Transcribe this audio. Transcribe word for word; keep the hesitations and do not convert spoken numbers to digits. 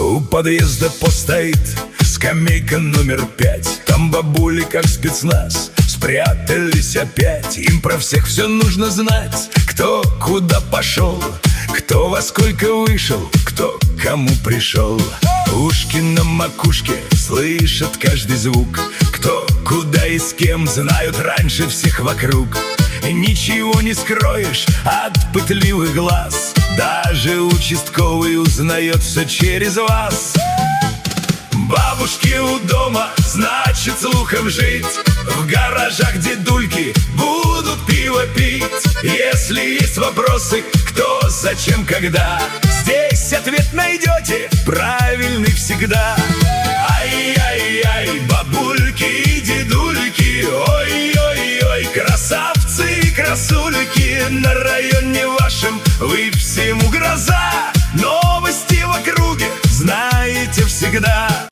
У подъезда постоит скамейка номер пять. Там бабули, как спецназ, спрятались опять. Им про всех все нужно знать: кто куда пошел, кто во сколько вышел, кто кому пришел. Ушки на макушке слышат каждый звук, кто куда и с кем знают раньше всех вокруг. И ничего не скроешь от пытливых глаз, даже участковый узнает все через вас. Бабушки у дома, значит слухом жить. В гаражах дедульки будут пиво пить. Если есть вопросы, кто, зачем, когда, здесь ответ найдете правильный всегда. Ай-яй-яй, бабульки и дедульки, ой-ой-ой, красавцы и красульки. На районе вашем вы всему гроза, новости в округе знаете всегда.